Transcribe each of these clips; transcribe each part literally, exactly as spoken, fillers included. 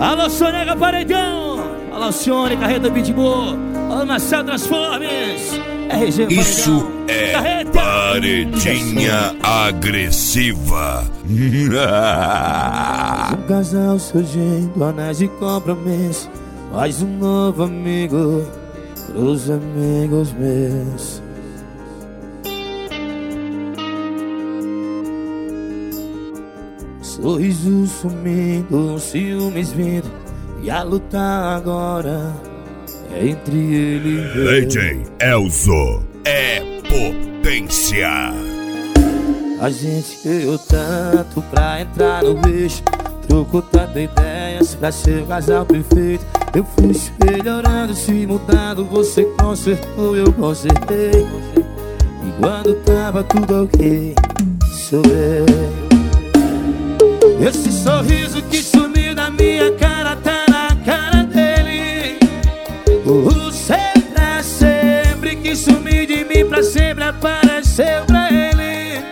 Alô, Sonega Paredão. Alô, Cione, Carreta Pitbull. Alô, Marcelo Transformes. R G Isso Paredão. é Carreta. Paredinha agressiva. Um casal surgindo, anéis de compromisso. Mais um novo amigo pros amigos meus. Sorriso sumindo, ciúmes vindo, e a luta agora é entre ele e eu. D J Elzo é potência. A gente ganhou tanto pra entrar no eixo, trocou tantas ideias pra ser o casal perfeito. Eu fui se melhorando, se mudando, você consertou, eu consertei. E quando tava tudo ok, sou eu. Esse sorriso que sumiu da minha cara tá na cara dele. O ser pra sempre que sumiu de mim pra sempre apareceu pra ele.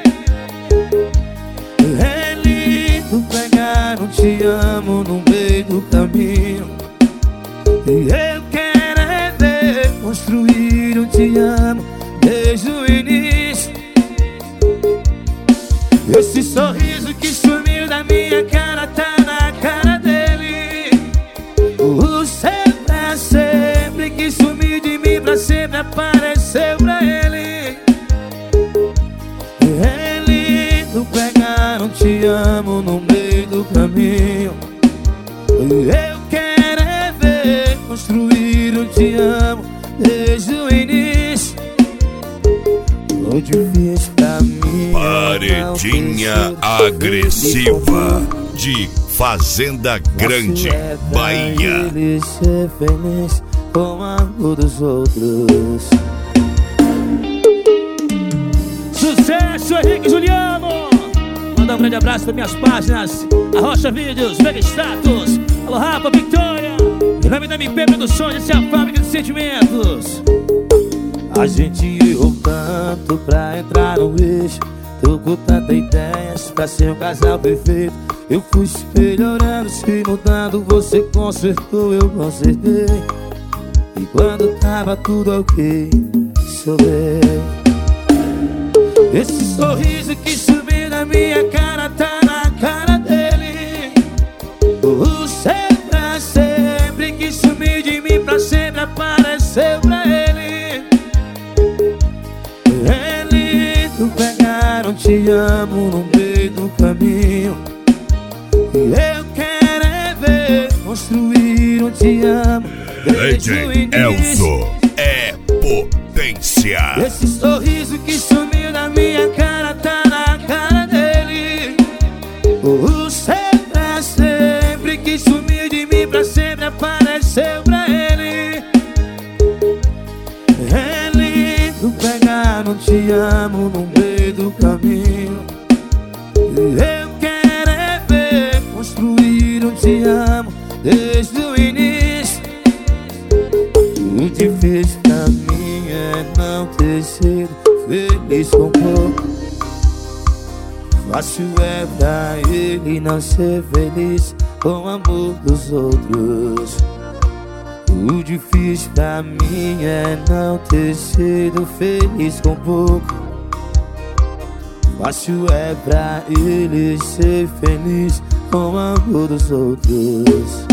É lindo pegar um te amo no meio do caminho. E eu quero é ver construir um te amo desde o início. Esse sorriso que sumiu da minha cara tá na cara dele. O ser pra sempre que sumiu de mim pra sempre apareceu pra ele. É lindo pegar um te amo no meio do caminho. Eu quero é ver construir um te amo desde o início. Foi difícil pra mim. Paredinha agressiva de Fazenda Grande, Bahia. Ele ser feliz com o amor dos outros. Sucesso, Henrique Juliano. Mandar um grande abraço para minhas páginas Arrocha Vídeos, Mega Status. Alô, Rafa, Victoria. Em nome da M P Produções, essa é a fábrica de sentimentos. A gente errou tanto pra entrar no eixo, trocou tantas ideias pra ser um casal perfeito. Eu fui se melhorando, se mudando, você consertou, eu consertei. E quando tava tudo ok, sou eu. Esse sorriso que subiu na minha cara tá na cara dele. O ser pra sempre que sumiu de mim pra sempre apareceu pra ele. É lindo pegar um te amo no meio do caminho. E eu quero é ver construir um te amo desde o D J início. Elzo é potência. Esse sorriso que sumiu da minha cara tá na cara dele. O ser pra sempre que sumiu de mim pra sempre apareceu pra ele. É lindo pegar um te amo no meio do caminho. Eu quero é ver construir um te amo desde o início. O difícil pra mim é não ter sido feliz com pouco. Fácil é pra ele não ser feliz com o amor dos outros. O difícil pra mim é não ter sido feliz com pouco. Fácil é pra ele ser feliz com o amor dos outros.